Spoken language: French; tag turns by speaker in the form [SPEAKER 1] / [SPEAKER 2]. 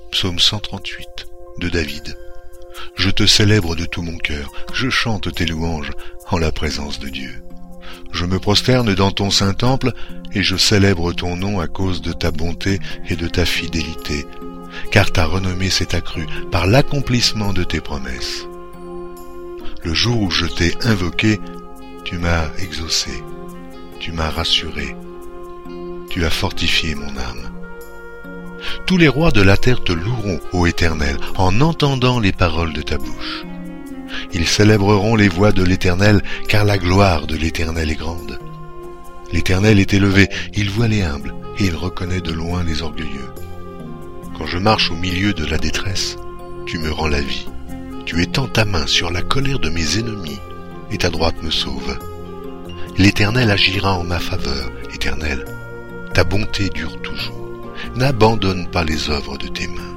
[SPEAKER 1] Psaume 138 de David. Je te célèbre de tout mon cœur, je chante tes louanges en la présence de Dieu. Je me prosterne dans ton saint temple et je célèbre ton nom à cause de ta bonté et de ta fidélité, car ta renommée s'est accrue par l'accomplissement de tes promesses. Le jour où je t'ai invoqué, tu m'as exaucé, tu m'as rassuré, tu as fortifié mon âme. Tous les rois de la terre te loueront, ô Éternel, en entendant les paroles de ta bouche. Ils célébreront les voies de l'Éternel, car la gloire de l'Éternel est grande. L'Éternel est élevé, il voit les humbles, et il reconnaît de loin les orgueilleux. Quand je marche au milieu de la détresse, tu me rends la vie. Tu étends ta main sur la colère de mes ennemis, et ta droite me sauve. L'Éternel agira en ma faveur, Éternel. Ta bonté dure toujours. N'abandonne pas les œuvres de tes mains.